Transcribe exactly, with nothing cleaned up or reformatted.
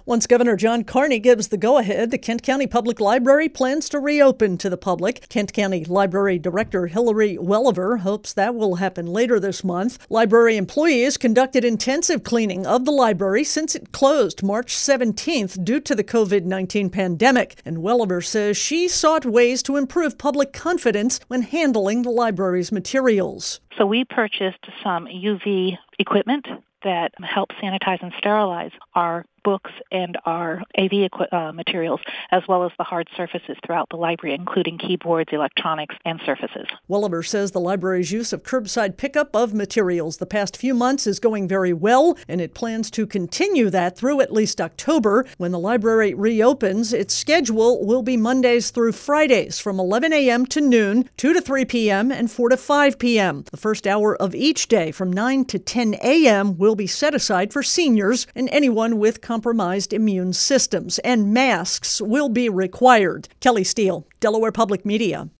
Once Governor John Carney gives the go-ahead, the Kent County Public Library plans to reopen to the public. Kent County Library Director Hillary Welliver hopes that will happen later this month. Library employees conducted intensive cleaning of the library since it closed March seventeenth due to the covid nineteen pandemic. And Welliver says she sought ways to improve public confidence when handling the library's materials. So we purchased some U V equipment that helps sanitize and sterilize our books and our A V equi- uh, materials, as well as the hard surfaces throughout the library, including keyboards, electronics, and surfaces. Welliver says the library's use of curbside pickup of materials the past few months is going very well, and it plans to continue that through at least October. When the library reopens, its schedule will be Mondays through Fridays from eleven a.m. to noon, two to three p.m., and four to five p.m. The first hour of each day from nine to ten a.m. will be set aside for seniors and anyone with compromised immune systems, and masks will be required. Kelly Steele, Delaware Public Media.